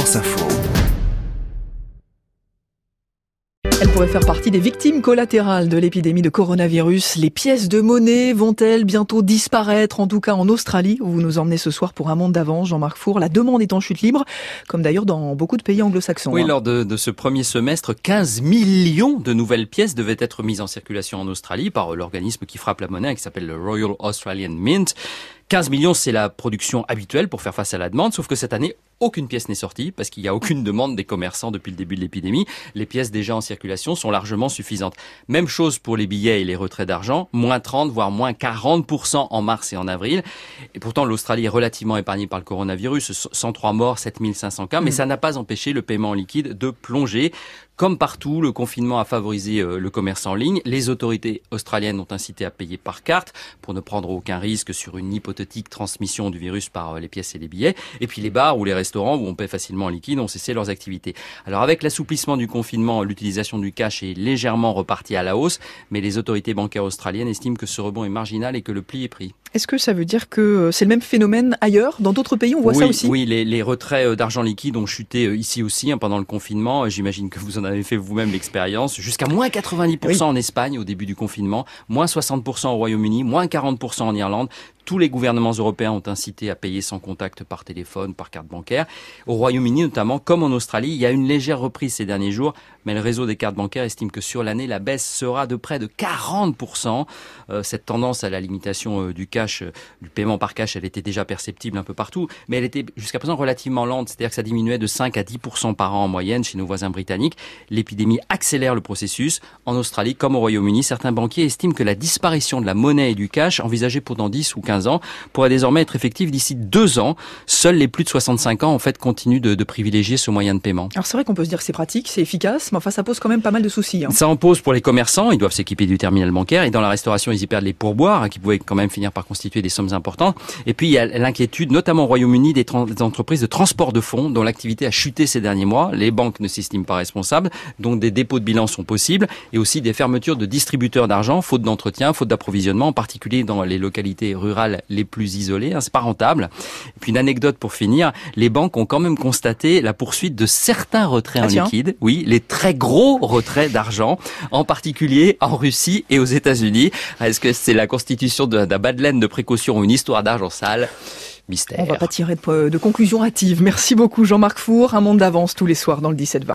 France Info. Elle pourrait faire partie des victimes collatérales de l'épidémie de coronavirus. Les pièces de monnaie vont-elles bientôt disparaître, en tout cas en Australie, où vous nous emmenez ce soir pour un monde d'avance, Jean-Marc Four. La demande est en chute libre, comme d'ailleurs dans beaucoup de pays anglo-saxons. Oui, lors de ce premier semestre, 15 millions de nouvelles pièces devaient être mises en circulation en Australie par l'organisme qui frappe la monnaie, qui s'appelle le Royal Australian Mint. 15 millions, c'est la production habituelle pour faire face à la demande, sauf que cette année, aucune pièce n'est sortie parce qu'il n'y a aucune demande des commerçants depuis le début de l'épidémie. Les pièces déjà en circulation sont largement suffisantes. Même chose pour les billets et les retraits d'argent, moins 30 voire moins 40% en mars et en avril. Et pourtant, l'Australie est relativement épargnée par le coronavirus, 103 morts, 7500 cas, mais ça n'a pas empêché le paiement en liquide de plonger. Comme partout, le confinement a favorisé le commerce en ligne. Les autorités australiennes ont incité à payer par carte pour ne prendre aucun risque sur une hypothétique transmission du virus par les pièces et les billets. Et puis les bars ou les restaurants où on paie facilement en liquide ont cessé leurs activités. Alors avec l'assouplissement du confinement, l'utilisation du cash est légèrement repartie à la hausse, mais les autorités bancaires australiennes estiment que ce rebond est marginal et que le pli est pris. Est-ce que ça veut dire que c'est le même phénomène ailleurs? Dans d'autres pays, on voit ça aussi? Oui, les retraits d'argent liquide ont chuté ici aussi pendant le confinement. J'imagine que vous en avez fait vous-même l'expérience. Jusqu'à moins 90% en Espagne au début du confinement, moins 60% au Royaume-Uni, moins 40% en Irlande. Tous les gouvernements européens ont incité à payer sans contact par téléphone, par carte bancaire. Au Royaume-Uni notamment, comme en Australie, il y a une légère reprise ces derniers jours, mais le réseau des cartes bancaires estime que sur l'année, la baisse sera de près de 40%. Cette tendance à la limitation du cash, du paiement par cash, elle était déjà perceptible un peu partout, mais elle était jusqu'à présent relativement lente, c'est-à-dire que ça diminuait de 5 à 10% par an en moyenne chez nos voisins britanniques. L'épidémie accélère le processus. En Australie, comme au Royaume-Uni, certains banquiers estiment que la disparition de la monnaie et du cash, envisagée pour dans 10 ou 15 ans, pourrait désormais être effective d'ici 2 ans. Seuls les plus de 65 ans, en fait, continuent de privilégier ce moyen de paiement. Alors c'est vrai qu'on peut se dire que c'est pratique, c'est efficace, mais enfin ça pose quand même pas mal de soucis. Ça en pose pour les commerçants, ils doivent s'équiper du terminal bancaire, et dans la restauration, ils y perdent les pourboires, qui pouvaient quand même finir par constituer des sommes importantes. Et puis il y a l'inquiétude, notamment au Royaume-Uni, des entreprises de transport de fonds, dont l'activité a chuté ces derniers mois. Les banques ne s'estiment pas responsables, donc des dépôts de bilan sont possibles, et aussi des fermetures de distributeurs d'argent, faute d'entretien, faute d'approvisionnement, en particulier dans les localités rurales les plus isolées. C'est pas rentable. Et puis une anecdote pour finir, les banques ont quand même constaté la poursuite de certains retraits en liquide. Oui, les très gros retraits d'argent, en particulier en Russie et aux États-Unis. Est-ce que c'est la constitution d'un bas de laine de précaution ou une histoire d'argent sale? Mystère. On va pas tirer de conclusion hâtive. Merci beaucoup Jean-Marc Four. Un monde d'avance tous les soirs dans le 17-20.